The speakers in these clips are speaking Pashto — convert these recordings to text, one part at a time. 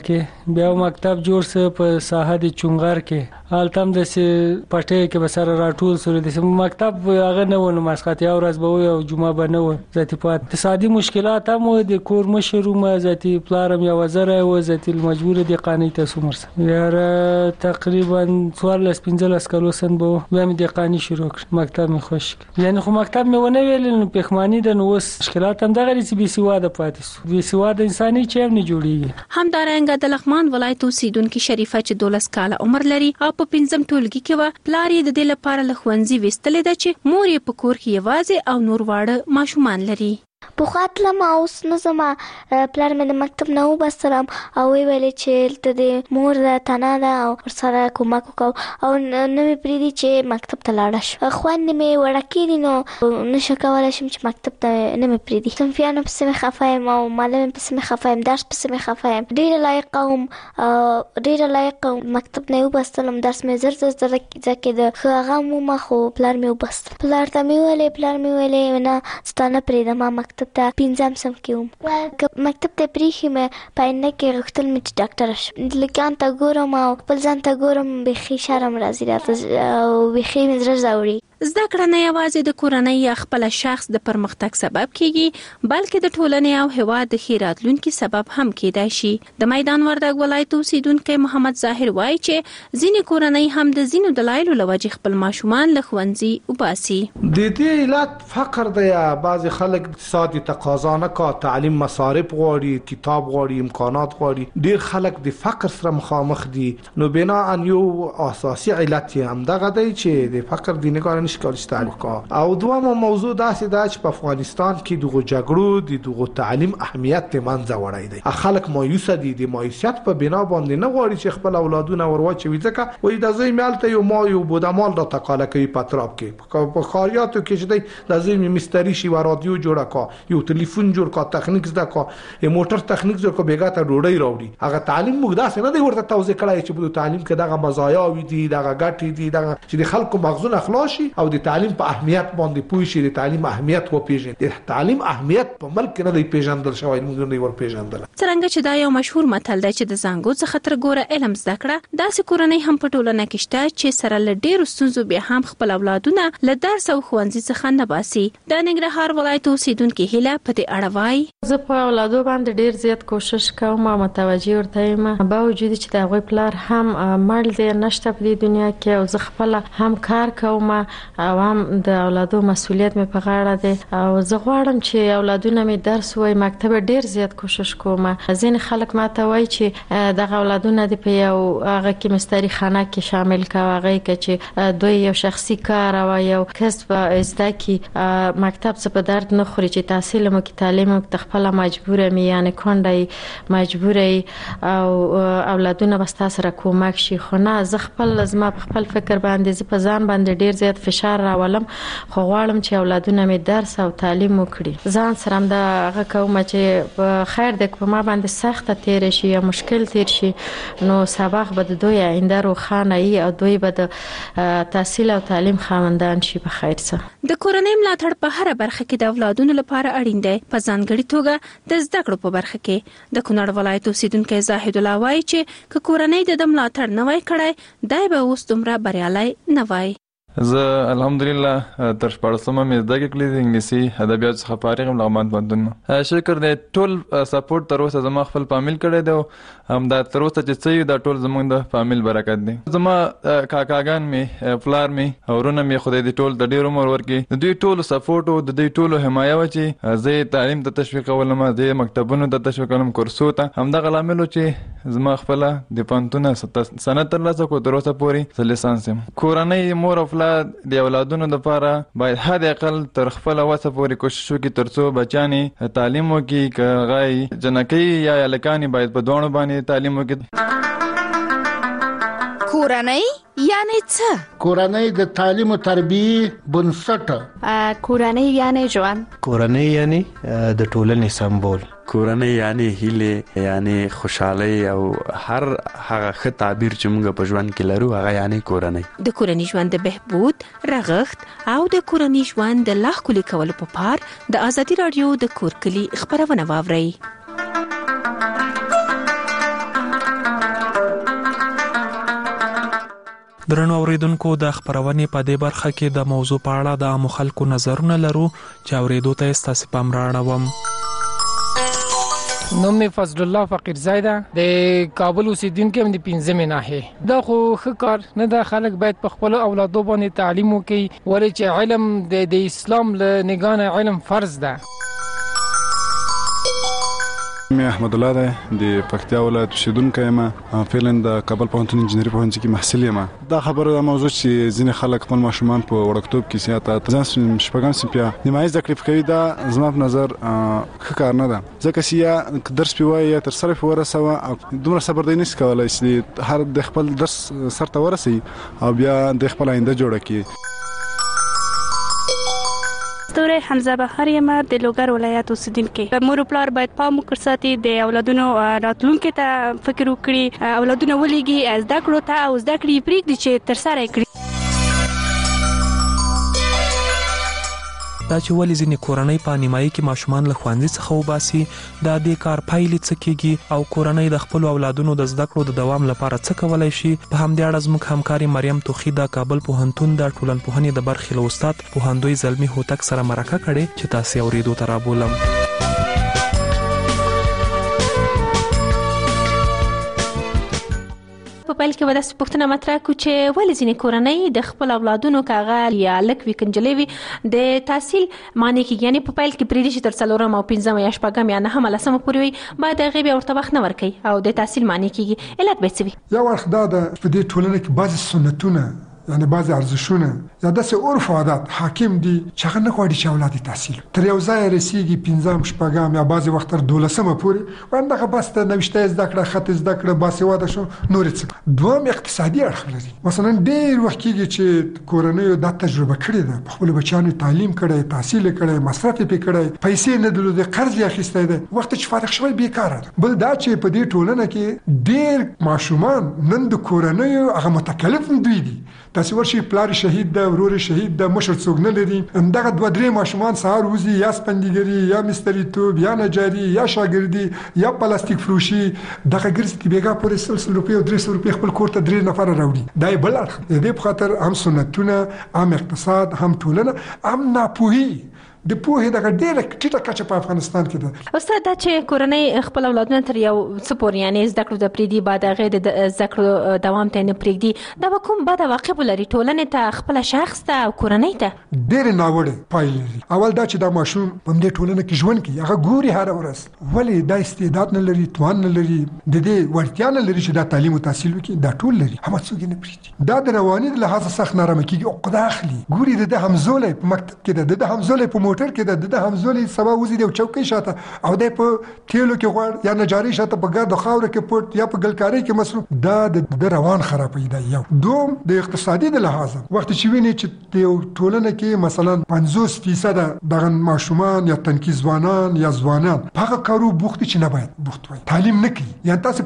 کې بیا مکتب جوړ سه په ساحه د چونغر کې حالتم د پټې کې بسره راټول سره د مکتب هغه نه ونه مسخته او ورځ به او جمعه به نه و ذاتی په اقتصادي مشکلات هم د کور مشرو ما ذاتی پلارم یا وزره و ذاتی مجبور دي قانوني تاسو مرسه یار تقریبا 14-15 کلو سن به بیا مې د قانوني شروع کړ مکتب مې خوش یعنی خو مکتب مې ونه ویل نو پخمانی د نو مشکلات هم دغه چې بي سواده پاتې سو بي سواده انساني چې هم نه جوړیږي همدارنګه د لغمان ولایت اوسیدونکو شریفه چې 12 کاله عمر لري او په 15 ټولګي کې و پلار یې د دې لپاره لخوانځي وستلې ده چې مور یې په کور کې یوازې او نور واړه ماشومان لري په خاطر ما اوس نه زما پلار مې د مکتب نه وبستلم او ویلې چې ته د مور د تنه ده او سره کومک وکاو او نو مې پریدي چې مکتب ته لاړ شم خوان مې وړکې نو نشه کولای شم چې مکتب ته نه مې پریدي صنفیانو پسې مې خفایم او معلم پسې مې خفایم درس پسې مې خفایم ډېر لایق مکتب نه وبستلم درس مې زر ځکه د هغه مو خو پلار مې وبست پلار ته مې ویلې نه ستانه پریدم مکتب ته 15 سم کېوم مکتب ته پریخي مې پاینده کې غوښتل مې چې ډاکټر شم لکان ته ګورم او خپل ځان ته ګورم بېخي شرم راځي راته او بېخي مې زړه ځاوړي زده کړه نه یوازې د کورنۍ یا خپل شخص د پرمختګ سبب کیږي بلکې د ټولنې او هیواد د ښه راتلونکي سبب هم کېدای شي د میدان وردګ ولایت اوسیدونکو محمد ظاهر وایي چې ځینې کورنۍ هم د ځینو دلایلو له وجې خپل ماشومان له ښوونځي وباسي د دې علت فقر دی بعض خلک اقتصادي تقاضا نه کا تعلیم مصارف غواړي کتاب غواړي امکانات غواړي ډیر خلک د فقر سره مخامخ دي نو بنا ان یو اساسي علت هم دغه دی چې د فقر د نه او دوامه موضوع داسې ده چې په افغانستان کې دغه جګړو دغه تعلیم اهمیت ته منځ وړای دی خلک مایوس دي د مایوسیت په بنا باندې نه غواړي چې خپل اولادونه ورواچوي ځکه وایي د زوی مالته یو بودامال د تقاله کوي پاتراب کې په خاریاتو کې چې دی د زوی مستری شي و رادیو جوړه کا یو ټلیفون جوړ کا تخنیک زده کا موټر تخنیک جوړ کا بیګه ته ډوډۍ راوړي هغه تعلیم موږ داسې نه دی ورته توضیح کړای چې په تعلیم کې دغه مزایا وي دي دغه ګټې دي دغه چې د خلکو مغزونه خلاصي او د تعلیم په اهمیت باندې پوه شي د تعلیم اهمیت و پیژني د تعلیم اهمیت په ملک نه دی پیژندل شوی موږ نه ور پیژندل څنګه چې دا یو مشهور متل دی چې د زنګو څخه تر ګوره علم زده کړه داسې کورنۍ هم په ټولنه کې شته چې سره له ډېرو ستونزو بیا هم خپل اولادونه له درس او ښوونځي څخه نه باسي د ننګرهار ولایت اوسیدونکو هیله په دې اړه وایي زه په اولادو باندې ډېر زیات کوشش کوم او متوجه ورته یم با وجود چې د هغوی پلار هم مړ دی نشته په دې دنیا کې او زه خپل هم کار کوم او هم د اولادو مسؤلیت مې په غاړه دی او زه غواړم چې اولادونه مې درس وای مکتب ډیر زیات کوشش کوم ځین خلک ماته وای چې دغه اولادونه د په یو هغه کې مستری خانه کې شامل کا هغه کې چې دوی یو شخصي کار او یو کسب زده کی مکتب څخه په درد نه خوري چې تحصیل مو کې تعلیم مو خپل مجبوره مې یعنی کونډه مجبوره او اولادونه بس تاسو را کومک شي خو نه زه خپل زما خپل فکر باندې زه په ځان باندې ډیر زیات فشار راولم خو غواړم چې اولادونه مې درس او تعلیم وکړي ځان سره هم دا هغه کوم چې خیر د په ما باندې سخت تیر شي یا مشکل تیر شي نو سبق به د دوی آینده روښانه وي او دوی به د تحصیل او تعلیم خاوندان شي په خیر سره د کورنۍ ملاتړ په هر برخه کې د اولادونو لپاره اړین دی په ځانګړي توګه د زده کړو په برخه کې د کونړ ولایت اوسیدونکو زاهد الله وایي چې کورنۍ د ملاتړ نه وای کړای دای به اوس دومره بریالي نه وای زه الحمدلله تر شپږمه مې زده کړې د انګلیسي ادبیات څخه فارغ یم لغمان پوهنتون شکر دې ټول سپورټ تر اوسه زما خپل فامیل کړی دی هم دا تر اوسه چې څه دا ټول زموږ د فامیل برکت دی زما کاکاګان مې پلار مې ورونه مې خدای دې ټول د ډېر عمر ورکړي د دوی ټولو سپورټ او د دوی ټولو حمایه و چې زه تعلیم ته تشویقولم زه مکتبونو ته تشویقولم کورسو ته همدغه لامل چې زما خپل د پوهنتون سند ترلاسه کړو تر اوسه پورې لیسانس یم کورنۍ مور او د اولادونو لپاره باید حد اقل تر خپل وسه پورې کوشش وکړي ترڅو بچانی تعلیم وکړي کغای جنکی یا الکانی باید په دوه باندې تعلیم وکړي کورنۍ یعنی څه کورنۍ د تعلیم او تربیه بنسټ کورنۍ یعنی ژوند کورنۍ یعنی د ټولنې سمبول کورنۍ یعنی هیله یعنی خوشحالي او هر هغه ښه تعبیر چې موږ په ژوند کې لرو هغه یعنی کورنۍ د کورنۍ ژوند د بهبود رغښت او د کورنۍ ژوند د لا ښکلي کولو په پار د ازادي رادیو د کورکلي خبرونه واورئ درنو اوریدونکو د خبرونې په دې برخه کې د موضوع په اړه د عامو خلکو نظرونه لرو چې اوریدو ته ستاسو پام راړوم. نوم می فضل الله فقیر زیده د کابل اوسیدونکو د 15 ناحیه. دا خو ښه کار نه ده. خلک باید په خپل اولادو باندې تعلیم وکړي ولې چې علم د اسلام له نگاه علم فرض ده. مې احمد الله ده د پکتیا ولایت اوسیدونکی یم. فعلا د کابل پوهنتون انجینری پوهنځي کې محصل یم. دا خبره د موضوع چې ځینې خلک خپل ماشومان په وړکتوب کې سیاته ځان شپږم صنف نیمایي زده کړې کوي، دا زما په نظر ښه کار نه ده. ځکه چې یا درس پې وایي یا تر سره پې ورسوه او دومره صبر دی نشي کولی چې هر د خپل درس سر ته ورسوي او بیا د خپل آینده جوړه کړي. ستوری حمزه بهر یم د لوګر ولایت اوسیدونکی. مور او پلار باید پام وکړي ساتي د اولادونو راتلونکي ته فکر وکړي، اولادونه ولېږي زده کړو ته او زده کړې پرېږدي چې تر سره یې کړي. دا چې ولې ځینې کورنۍ په نیمایي کې ماشومان له ښوونځي څخه وباسي، دا د کار پایلې څه کیږي او کورنۍ د خپلو اولادونو د زده کړو د دوام لپاره څه کولی شي. په همدې اړه زموږ همکاري مریم توخي د کابل پوهنتون د ټولنپوهنې د برخې له استاد پوهندوی زلمي هوتک سره مرکه کړې چې تاسې اورېدو ته رابولم. په پیل کې وداسې پوښتنه مطرح کړو چې ولې ځینې کورنۍ د خپل اولادونو کاغه یا لک وي کنجلې وي د تحصیل معنی کې، یعنی په پیل کې پرېږدي چې تر 4 او 5 یا 6 یا 9 لسمه پورې وي، باید هغې بیا ورته وخت نه ورکوي او د تحصیل معنی کېږي. علت به څه وي؟ یو اړخ دا ده په دې ټولنه کې بعضې سنتونه یعنی بعضې ارزښونه یا داسې عرف و عادات حاکم دي چې هغه نه غواړي چې اولاد یې تحصیل تر یو ځایه رسېږي 15 شپږم یا بعضې وخت تر 12مه پورې وایي دغه بس ته نوشته یې زده کړه، خط یې زده کړه، باسواده شو، نور یې څه. دوهم اقتصادي اړخ لري. مثلا ډېر وخت کېږي چې کورنیو دا تجربه کړې ده، په خپلو بچیانو تعلیم کړی، تحصیل یې کړی، مصرف یې پرې کړی، پیسې نه درلودې، قرض یې اخیستی دی، وخت چې فارغ شوی بېکاره ده. بل دا چې په دې ټولنه کې ډېر ماشومان نن د کورنیو هغه متکلف دوی دي. تاسې ورشي پلار شهید ده، ورور شهید ده، مشر څوک نه لري، همدغه 2-3 ماشومان سهار وځي یا سپندګري یا مستریتوب یا نجاري یا شاګردي یا پلاستیک فروشي، دغه ګرځي چې بیګا پورې 100 روپۍ او 300 روپۍ خپل کور ته 3 نفر راوړي. دا یې بل اړخ د دې په خاطر هم سنتونه، هم اقتصاد، هم ټولنه، هم ناپوهي د پوهې دغه ډېره ټیټه کچه په افغانستان کې ده. استاد دا چې کورنۍ خپل اولادونه تر یو څه پورې یعنی زده کړو ته پرېږدي، بعد هغې د زده کړو دوام ته یې نه پرېږدي، دا به کوم بد عواقب ولري ټولنې ته، خپله شخص ته او کورنۍ ته؟ ډېرې ناوړې پایلې لري. اول دا چې دا ماشوم په همدې ټولنه کې ژوند کوي، هغه ګوري هره ورځ ولې دا استعداد نه لري، توان نه لري، د دې وړتیا نه لري چې دا تعلیم او تحصیل وکړي، دا ټول لري، هم څوک یې نه پرېږدي. دا د رواني د لحاظه سخت نارامه کېږي، عقده اخلي. ګوري د ده همزولی په مکتب کې ده، د ده همزولی په موټر کې ده، د ده همزولی سبا وزي دی چوکۍ شاته او د په تیلو کې غوړ یا نجاري شاته په ګرد خاور کې پټ یا په ګلکاري کې مصروف، دا د روان خرابوي. دا یو. دوم د اقتصادي د لحاظه وخت چې ویني چې د یو ټولنه کې مثلا 50% دغه ماشومان یا تنکي ځوانان یا ځوانان په هغه کارو بوخت چې نه باید بوخت وي، تعلیم نه کوي، یعنی تاسو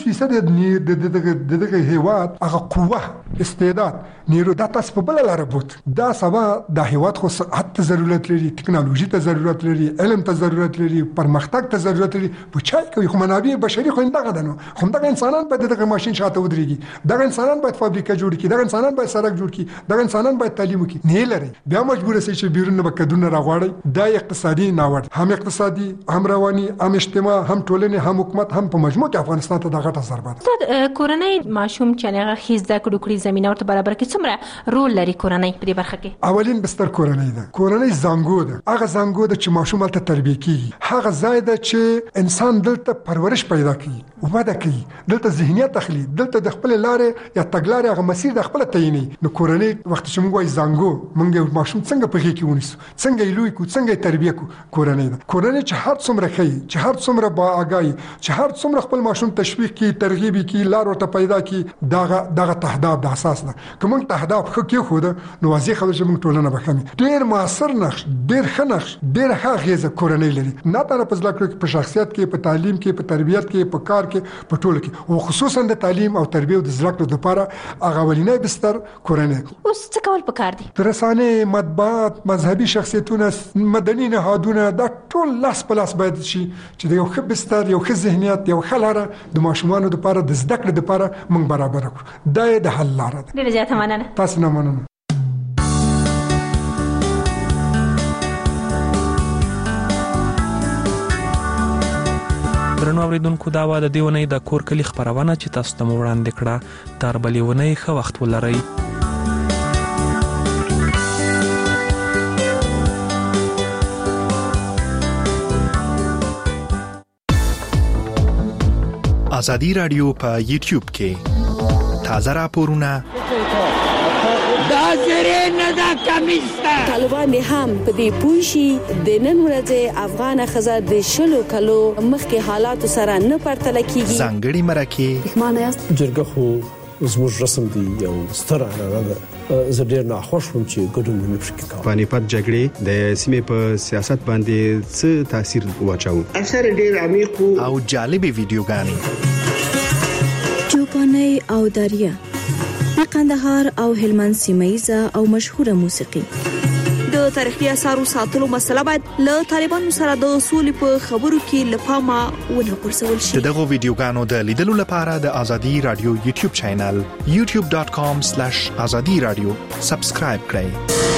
50% د دغه هیواد هغه قوه، استعداد، نیرو دا تاسو په بل لار بوت. دا سبا د هیواد خو صحت ته ضرورت لري، ټکنالوژي ته ضرورت لري، علم ته ضرورت لري، پرمختګ ته ضرورت لري. په چای کوي خو منابع بشري خو دغه ده نو، خو دغه انسانان باید دغه ماشين شاته ودرېږي، دغه انسانان باید فابریکه جوړ کړي، دغه انسانان باید سړک جوړ کړي، دغه انسانان باید تعلیم وکړي. نه لري بیا مجبور سي چې بیرون به کډونه راغواړي. دا اقتصادي ناوړ، هم اقتصادي، هم رواني، هم اجتماع، هم ټولنه، هم حکومت، هم په مجموع کې افغانستان ته دغه ضربه ده. کورنۍ ماشوم چې هغه خیز د کډوکړي زمينه ورته برابر کې څومره رول لري کورنۍ په دې برخه کې؟ اولین بستر کورنۍ ده. کورنۍ زنګو ده، هغه زنګو ده چې ماشوم ته تربیه کیږي، هغه ځای ده چې انسان دلته پرورش پیدا کوي، وده کوي، دلته ذهنیت اخلي، دلته د خپل لارې یا تګلارې هغه مسیر د خپل تعیني. نو کورنۍ وخت چې موږ وایي زنګو، موږ ماشوم څنګه په کې ونیسو، څنګه یې لوی کو، څنګه یې تربیه کو. کورنۍ ده. کورنۍ چې هر څومره کوي، چې هر څومره با آگاهي، چې هر څومره خپل ماشوم تشویق کی، ترغیب کی، لار ورته پیدا کی، دغه تهداب د اساس ده. کوم تهداب خو کې خو ده نو واضح خبره چې موږ ټولنه بخښمه. ډیر موثر نقش، ډېر ښه نقش ډېر ښه اغیزه کورنۍ لري نه تر په زده کړو کې په شخصیت کې په تعلیم کې په تربیت کې په کار کې په ټولو کې او خصوصا د تعلیم او تربیت د زده کړو لپاره هغه ولینې بستر کورنۍ. اوس څه کول پکار دي؟ رسانې، مطبوعات، مذهبي شخصیتونه، مدني نهادونه دا ټول لاس په لاس باید شي چې د یو ښه بستر، یو ښه ذهنیت، یو ښه لاره د ماشومانو لپاره د زده کړې لپاره موږ برابر کړو. دا د حل لاره ده. ډېره زیاته مننه. تاسو نه مننه. درنو اوریدونکو دا و د دې ونې د کور کلي خپرونه چې تاسو ته مو وړاندې کړه. تر بلې ونې ښه وخت ولرئ. ازادي رادیو په یوټیوب کې تازه راپورونه دا زری نه دا کمیسته طالبان هم په دې پوښي د نن ورځې افغان خزه د شلو کلو مخکې حالات سره نه پرتل کیږي. ځانګړي مرکه معنی است جرګه خو زموږ رسم دی یو ستر عنعنه ده. زه ډېر ناخوښ وم چې ګډون مې نشو کوي. پانیپت جګړې د سیمې په سیاست باندې څه تاثیر واچاو؟ اثر ډېر عمیق او جالب ویډیوګانې چوپاني او دریا د قندهار او هلمند سیمایزه او مشهوره موسیقي. د تاریخي اثارو ساتلو مسله باید له طالبانو سره د اصول په خبرو کې لپاره ونه پرسول شي. دغه ویډیوګانو د لیدلو لپاره د ازادي رادیو یوټیوب چینل youtube.com/azadi radio سبسکرایب کړئ.